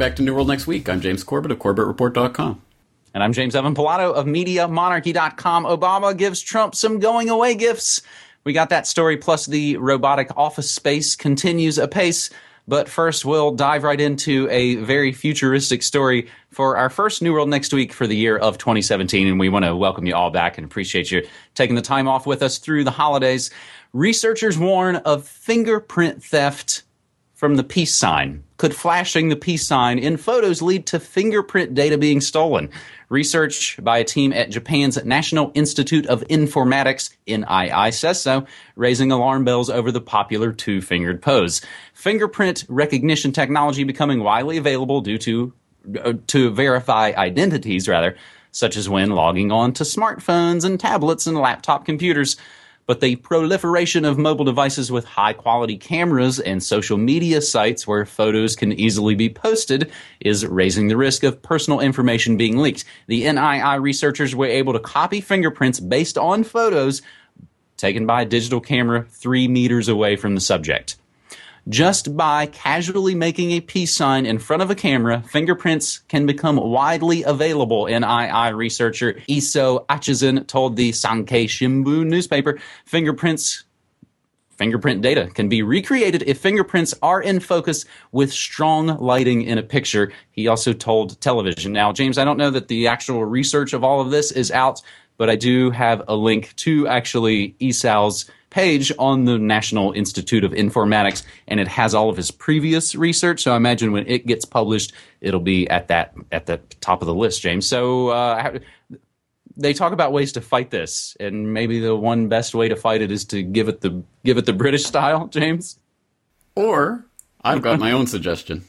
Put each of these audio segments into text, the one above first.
back to New World Next Week. I'm James Corbett of CorbettReport.com. And I'm James Evan Pilato of MediaMonarchy.com. Obama gives Trump some going-away gifts. We got that story, plus the robotic office space continues apace. But first, we'll dive right into a very futuristic story for our first New World Next Week for the year of 2017. And we want to welcome you all back and appreciate you taking the time off with us through the holidays. Researchers warn of fingerprint theft from the peace sign. Could flashing the peace sign in photos lead to fingerprint data being stolen? Research by a team at Japan's National Institute of Informatics, NII, says so, raising alarm bells over the popular two-fingered pose. Fingerprint recognition technology becoming widely available due to verify identities, such as when logging on to smartphones and tablets and laptop computers. But the proliferation of mobile devices with high-quality cameras and social media sites where photos can easily be posted is raising the risk of personal information being leaked. The NII researchers were able to copy fingerprints based on photos taken by a digital camera 3 meters away from the subject. Just by casually making a peace sign in front of a camera, fingerprints can become widely available, NII researcher Iso Achizun told the Sankei Shimbun newspaper. Fingerprint data can be recreated if fingerprints are in focus with strong lighting in a picture, he also told television. Now, James, I don't know that the actual research of all of this is out, but I do have a link to actually Iso's page on the National Institute of Informatics, and it has all of his previous research. So I imagine when it gets published, it'll be at the top of the list, James. So they talk about ways to fight this, and maybe the one best way to fight it is to give it the British style, James. Or I've got my own suggestion.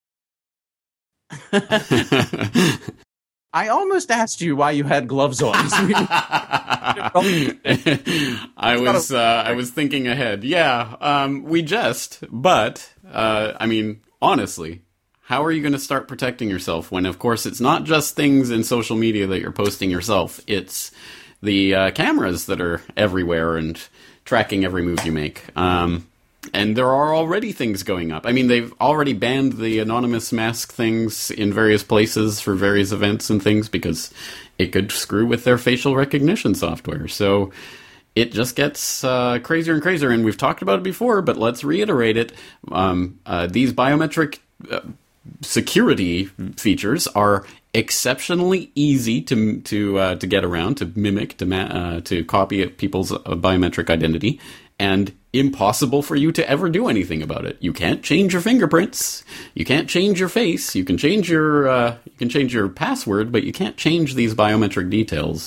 I almost asked you why you had gloves on. I was thinking ahead. Yeah, we jest, but I mean, honestly, how are you going to start protecting yourself when, of course, it's not just things in social media that you're posting yourself. It's the cameras that are everywhere and tracking every move you make. And there are already things going up. I mean, they've already banned the anonymous mask things in various places for various events and things because it could screw with their facial recognition software. So it just gets crazier and crazier. And we've talked about it before, but let's reiterate it. These biometric security features are exceptionally easy to get around, to mimic, to copy people's biometric identity, and impossible for you to ever do anything about it. You can't change your fingerprints. You can't change your face. You can change your password, but you can't change these biometric details.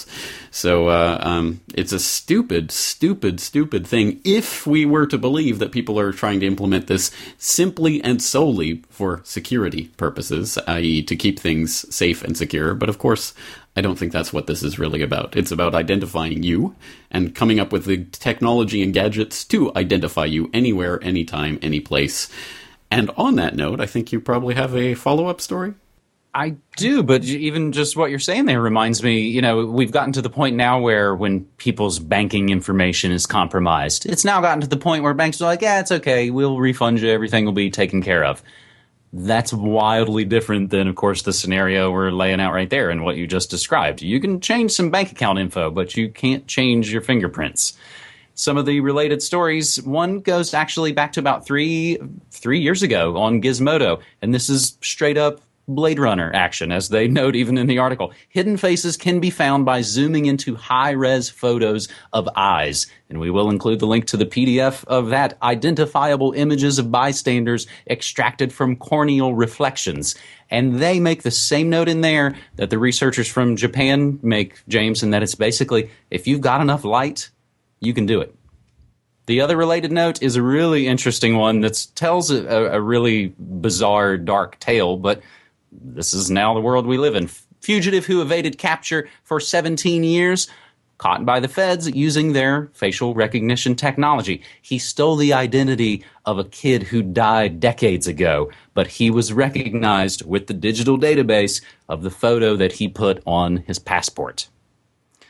So it's a stupid thing if we were to believe that people are trying to implement this simply and solely for security purposes, i.e. to keep things safe and secure. But of course, I don't think that's what this is really about. It's about identifying you and coming up with the technology and gadgets to identify you anywhere, anytime, any place. And on that note, I think you probably have a follow-up story? I do, but even just what you're saying there reminds me, we've gotten to the point now where when people's banking information is compromised, it's now gotten to the point where banks are like, yeah, it's okay, we'll refund you, everything will be taken care of. That's wildly different than, of course, the scenario we're laying out right there and what you just described. You can change some bank account info, but you can't change your fingerprints. Some of the related stories, one goes actually back to about three years ago on Gizmodo, and this is straight up Blade Runner action, as they note even in the article. Hidden faces can be found by zooming into high-res photos of eyes. And we will include the link to the PDF of that, identifiable images of bystanders extracted from corneal reflections. And they make the same note in there that the researchers from Japan make, James, and that it's basically, if you've got enough light, you can do it. The other related note is a really interesting one that tells a really bizarre, dark tale, but this is now the world we live in. Fugitive who evaded capture for 17 years, caught by the feds using their facial recognition technology. He stole the identity of a kid who died decades ago, but he was recognized with the digital database of the photo that he put on his passport.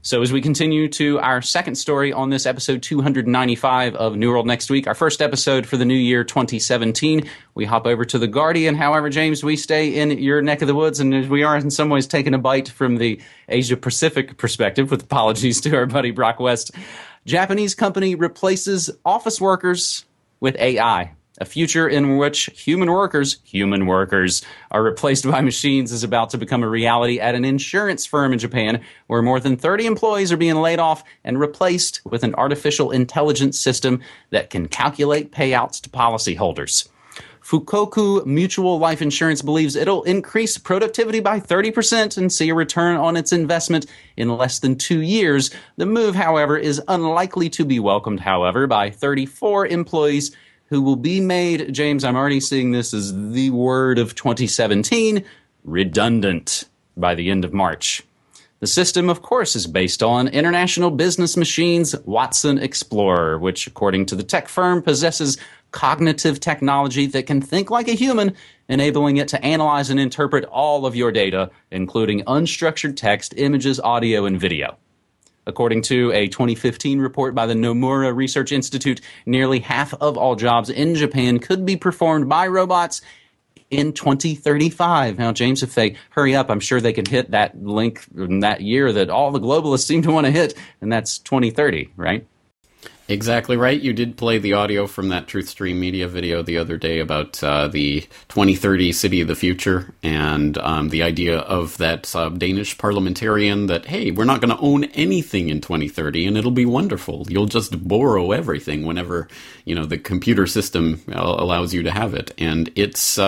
So as we continue to our second story on this episode 295 of New World Next Week, our first episode for the new year 2017, we hop over to The Guardian. However, James, we stay in your neck of the woods, and we are in some ways taking a bite from the Asia-Pacific perspective, with apologies to our buddy Brock West. Japanese company replaces office workers with AI. A future in which human workers, are replaced by machines is about to become a reality at an insurance firm in Japan, where more than 30 employees are being laid off and replaced with an artificial intelligence system that can calculate payouts to policyholders. Fukoku Mutual Life Insurance believes it'll increase productivity by 30% and see a return on its investment in less than 2 years. The move, however, is unlikely to be welcomed, by 34 employees who will be made, James, I'm already seeing this as the word of 2017, redundant by the end of March. The system, of course, is based on International Business Machine's Watson Explorer, which, according to the tech firm, possesses cognitive technology that can think like a human, enabling it to analyze and interpret all of your data, including unstructured text, images, audio, and video. According to a 2015 report by the Nomura Research Institute, nearly half of all jobs in Japan could be performed by robots in 2035. Now, James, if they hurry up, I'm sure they can hit that link in that year that all the globalists seem to want to hit, and that's 2030, right? Exactly right. You did play the audio from that TruthStream Media video the other day about the 2030 City of the Future and the idea of that Danish parliamentarian that, hey, we're not going to own anything in 2030 and it'll be wonderful. You'll just borrow everything whenever, the computer system allows you to have it. And it's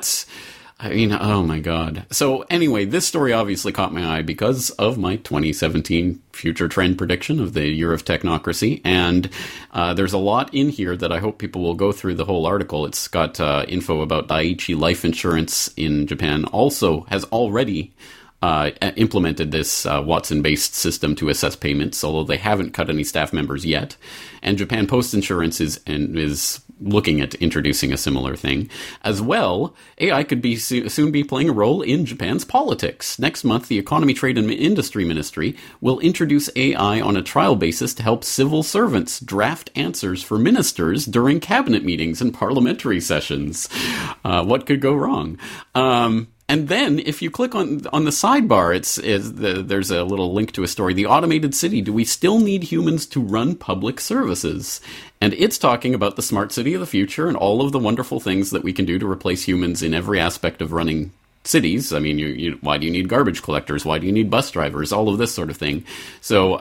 oh my God. So anyway, this story obviously caught my eye because of my 2017 future trend prediction of the year of technocracy. And there's a lot in here that I hope people will go through the whole article. It's got info about Dai-ichi Life Insurance in Japan also has already implemented this Watson-based system to assess payments, although they haven't cut any staff members yet. And Japan Post Insurance is looking at introducing a similar thing. As well, AI could be soon be playing a role in Japan's politics. Next month, the Economy, Trade and Industry Ministry will introduce AI on a trial basis to help civil servants draft answers for ministers during cabinet meetings and parliamentary sessions. What could go wrong? And then, if you click on the sidebar, there's a little link to a story. The Automated City, do we still need humans to run public services? And it's talking about the smart city of the future and all of the wonderful things that we can do to replace humans in every aspect of running cities. I mean, why do you need garbage collectors? Why do you need bus drivers? All of this sort of thing. So,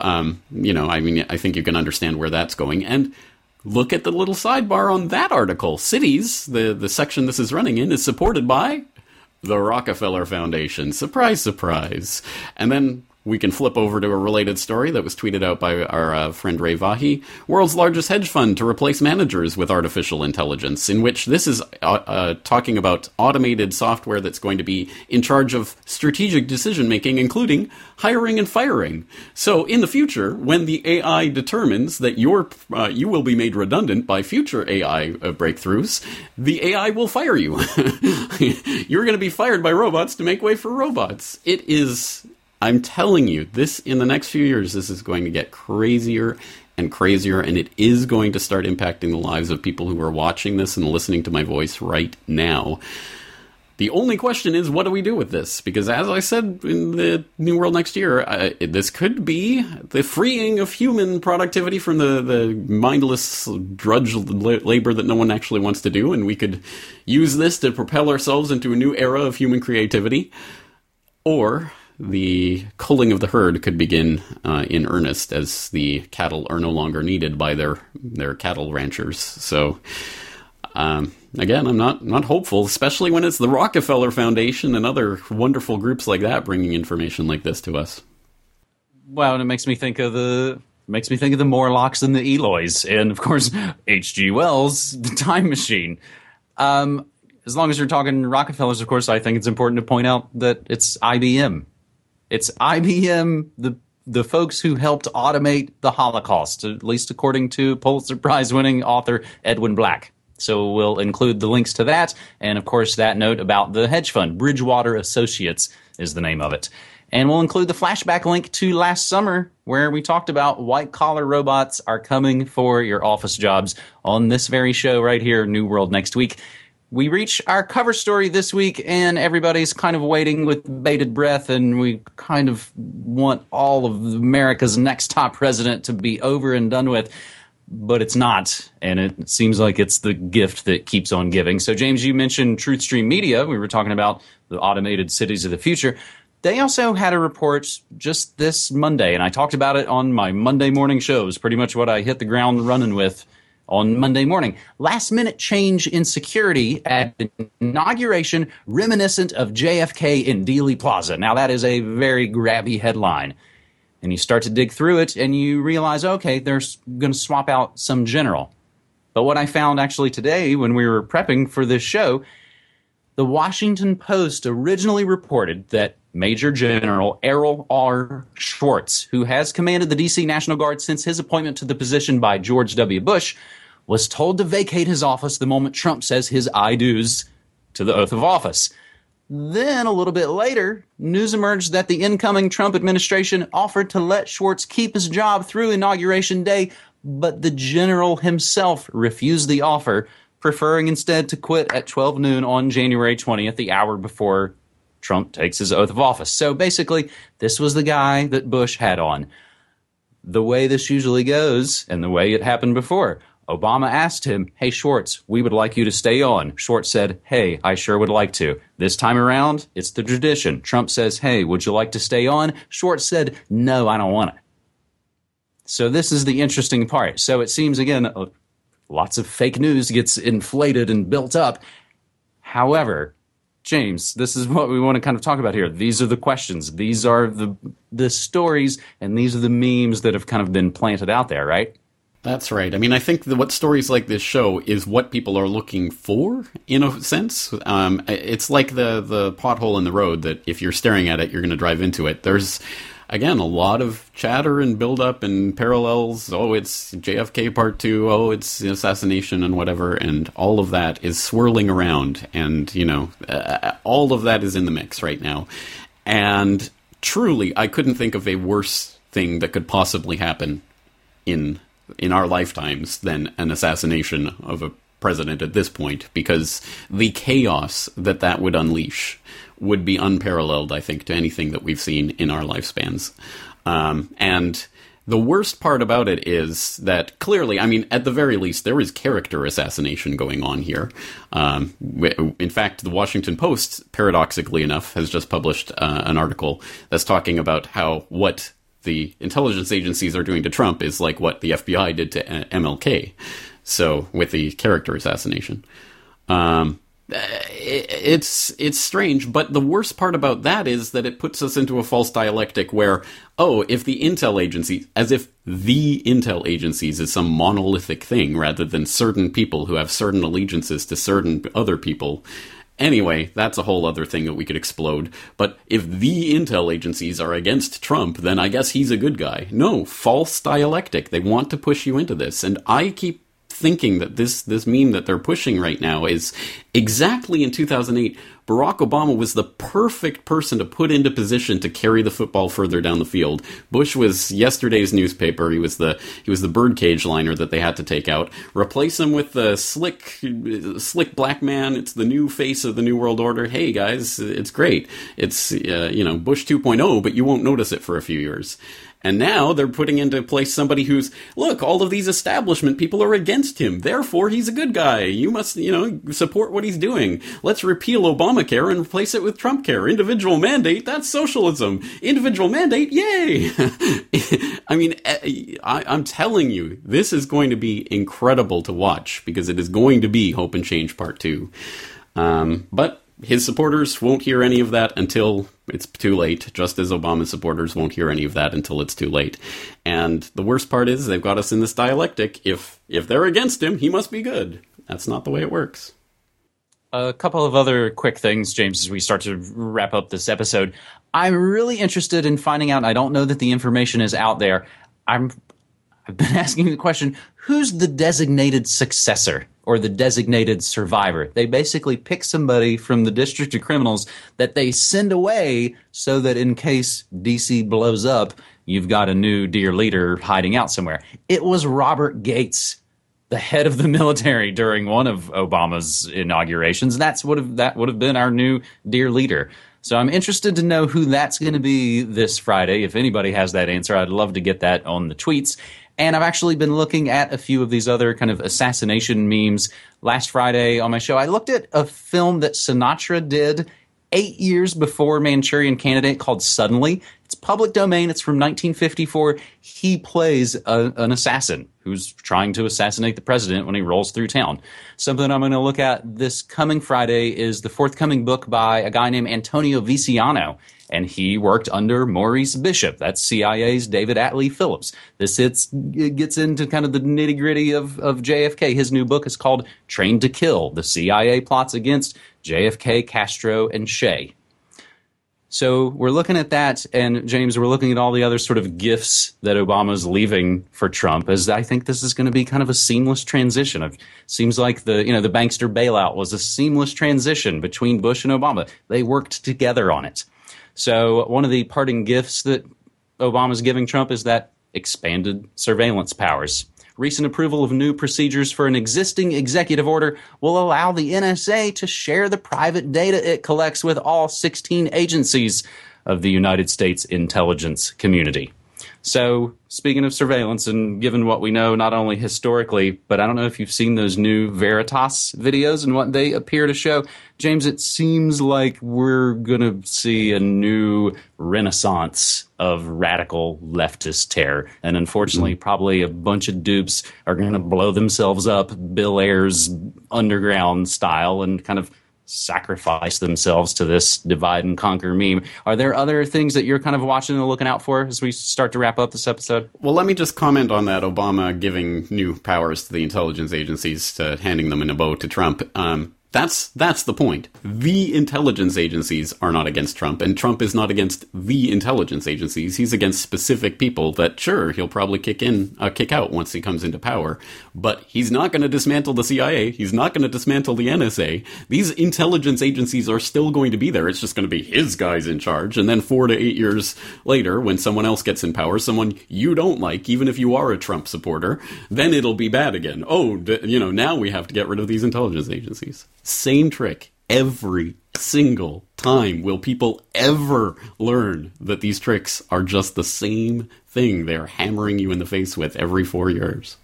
I think you can understand where that's going. And look at the little sidebar on that article. Cities, the section this is running in, is supported by the Rockefeller Foundation. Surprise, surprise. And then we can flip over to a related story that was tweeted out by our friend Ray Vahi. World's largest hedge fund to replace managers with artificial intelligence, in which this is talking about automated software that's going to be in charge of strategic decision-making, including hiring and firing. So in the future, when the AI determines that you will be made redundant by future AI breakthroughs, the AI will fire you. You're going to be fired by robots to make way for robots. It is... I'm telling you, in the next few years, this is going to get crazier and crazier, and it is going to start impacting the lives of people who are watching this and listening to my voice right now. The only question is, what do we do with this? Because as I said in the New World Next Year, this could be the freeing of human productivity from the mindless drudge labor that no one actually wants to do, and we could use this to propel ourselves into a new era of human creativity. Or the culling of the herd could begin in earnest, as the cattle are no longer needed by their cattle ranchers. So, again, I'm not hopeful, especially when it's the Rockefeller Foundation and other wonderful groups like that bringing information like this to us. Well, and it makes me think of the Morlocks and the Eloys, and of course H.G. Wells' The Time Machine. As long as you're talking Rockefellers, of course, I think it's important to point out that it's IBM. It's IBM, the folks who helped automate the Holocaust, at least according to Pulitzer Prize-winning author Edwin Black. So we'll include the links to that, and of course that note about the hedge fund. Bridgewater Associates is the name of it. And we'll include the flashback link to last summer where we talked about white-collar robots are coming for your office jobs on this very show right here, New World Next Week. We reach our cover story this week, and everybody's kind of waiting with bated breath, and we kind of want all of America's next top president to be over and done with, but it's not, and it seems like it's the gift that keeps on giving. So, James, you mentioned TruthStream Media. We were talking about the automated cities of the future. They also had a report just this Monday, and I talked about it on my Monday morning shows, pretty much what I hit the ground running with on Monday morning. Last-minute change in security at inauguration reminiscent of JFK in Dealey Plaza. Now, that is a very grabby headline. And you start to dig through it, and you realize, okay, they're going to swap out some general. But what I found actually today when we were prepping for this show, the Washington Post originally reported that Major General Errol R. Schwartz, who has commanded the D.C. National Guard since his appointment to the position by George W. Bush, was told to vacate his office the moment Trump says his I-do's to the oath of office. Then, a little bit later, news emerged that the incoming Trump administration offered to let Schwartz keep his job through Inauguration Day, but the general himself refused the offer, preferring instead to quit at 12 noon on January 20th, the hour before Trump takes his oath of office. So basically, this was the guy that Bush had on. The way this usually goes, and the way it happened before, Obama asked him, hey, Schwartz, we would like you to stay on. Schwartz said, hey, I sure would like to. This time around, it's the tradition. Trump says, hey, would you like to stay on? Schwartz said, no, I don't want it. So this is the interesting part. So it seems, again, lots of fake news gets inflated and built up. However, James, this is what we want to kind of talk about here. These are the questions. These are the stories, and these are the memes that have kind of been planted out there, right? That's right. I mean, I think what stories like this show is what people are looking for, in a sense. It's like the pothole in the road that if you're staring at it, you're going to drive into it. There's, again, a lot of chatter and build-up and parallels. Oh, it's JFK Part 2. Oh, it's assassination and whatever. And all of that is swirling around. And, all of that is in the mix right now. And truly, I couldn't think of a worse thing that could possibly happen in our lifetimes than an assassination of a president at this point, because the chaos that would unleash would be unparalleled, I think, to anything that we've seen in our lifespans. And the worst part about it is that clearly, I mean, at the very least, there is character assassination going on here. In fact, the Washington Post, paradoxically enough, has just published an article that's talking about how what the intelligence agencies are doing to Trump is like what the FBI did to MLK. So, with the character assassination. It's strange, but the worst part about that is that it puts us into a false dialectic where, if the intel agencies, as if the intel agencies is some monolithic thing rather than certain people who have certain allegiances to certain other people. Anyway, that's a whole other thing that we could explode. But if the intel agencies are against Trump, then I guess he's a good guy. No, false dialectic. They want to push you into this. And I keep thinking that this meme that they're pushing right now is exactly in 2008, Barack Obama was the perfect person to put into position to carry the football further down the field. Bush was yesterday's newspaper. He was the birdcage liner that they had to take out. Replace him with the slick black man. It's the new face of the New World Order. Hey guys, it's great. It's Bush 2.0, but you won't notice it for a few years. And now they're putting into place somebody who's, look, all of these establishment people are against him. Therefore, he's a good guy. You must, support what he's doing. Let's repeal Obamacare and replace it with Trumpcare. Individual mandate, that's socialism. Individual mandate, yay! I mean, I'm telling you, this is going to be incredible to watch because it is going to be Hope and Change Part 2. But his supporters won't hear any of that until it's too late, just as Obama's supporters won't hear any of that until it's too late. And the worst part is they've got us in this dialectic. If they're against him, he must be good. That's not the way it works. A couple of other quick things, James, as we start to wrap up this episode. I'm really interested in finding out, I don't know that the information is out there, I've been asking the question, who's the designated successor or the designated survivor. They basically pick somebody from the District of Criminals that they send away so that in case DC blows up, you've got a new dear leader hiding out somewhere. It was Robert Gates, the head of the military during one of Obama's inaugurations. That would have been our new dear leader. So I'm interested to know who that's going to be this Friday. If anybody has that answer, I'd love to get that on the tweets. And I've actually been looking at a few of these other kind of assassination memes. Last Friday on my show, I looked at a film that Sinatra did 8 years before Manchurian Candidate called Suddenly. It's public domain. It's from 1954. He plays an assassin who's trying to assassinate the president when he rolls through town. Something I'm going to look at this coming Friday is the forthcoming book by a guy named Antonio Viciano, and he worked under Maurice Bishop. That's CIA's David Atlee Phillips. It gets into kind of the nitty-gritty of JFK. His new book is called Trained to Kill: The CIA Plots Against JFK, Castro, and Che. So we're looking at that, and James, we're looking at all the other sort of gifts that Obama's leaving for Trump, as I think this is going to be kind of a seamless transition. It seems like the bankster bailout was a seamless transition between Bush and Obama. They worked together on it. So one of the parting gifts that Obama's giving Trump is that expanded surveillance powers. Recent approval of new procedures for an existing executive order will allow the NSA to share the private data it collects with all 16 agencies of the United States intelligence community. So, speaking of surveillance, and given what we know not only historically, but I don't know if you've seen those new Veritas videos and what they appear to show. James, it seems like we're going to see a new renaissance of radical leftist terror. And unfortunately, probably a bunch of dupes are going to blow themselves up Bill Ayers underground style and kind of sacrifice themselves to this divide and conquer meme. Are there other things that you're kind of watching and looking out for as we start to wrap up this episode? Well, let me just comment on that Obama giving new powers to the intelligence agencies, to handing them in a bow to Trump. That's the point. The intelligence agencies are not against Trump, and Trump is not against the intelligence agencies. He's against specific people that, sure, he'll probably kick out once he comes into power. But he's not going to dismantle the CIA. He's not going to dismantle the NSA. These intelligence agencies are still going to be there. It's just going to be his guys in charge. And then 4 to 8 years later, when someone else gets in power, someone you don't like, even if you are a Trump supporter, then it'll be bad again. Oh, now we have to get rid of these intelligence agencies. Same trick every single time. Will people ever learn that these tricks are just the same thing they're hammering you in the face with every 4 years?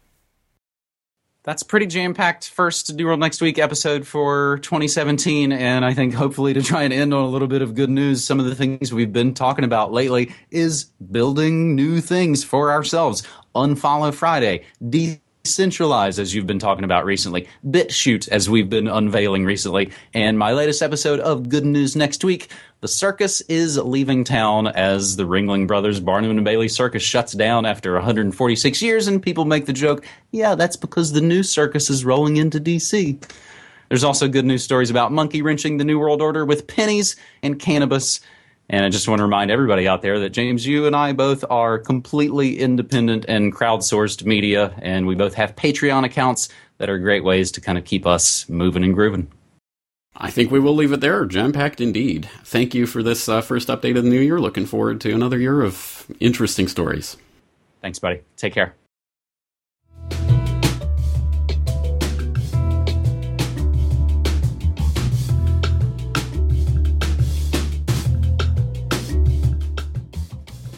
That's pretty jam-packed first New World Next Week episode for 2017, and I think hopefully to try and end on a little bit of good news, some of the things we've been talking about lately is building new things for ourselves. Unfollow Friday, Decentralize, as you've been talking about recently, BitChute, as we've been unveiling recently, and my latest episode of Good News Next Week, the circus is leaving town as the Ringling Brothers Barnum and Bailey Circus shuts down after 146 years, and people make the joke, yeah, that's because the new circus is rolling into D.C. There's also good news stories about monkey wrenching the New World Order with pennies and cannabis. And I just want to remind everybody out there that, James, you and I both are completely independent and crowdsourced media, and we both have Patreon accounts that are great ways to kind of keep us moving and grooving. I think we will leave it there. Jam-packed indeed. Thank you for this first update of the new year. Looking forward to another year of interesting stories. Thanks, buddy. Take care.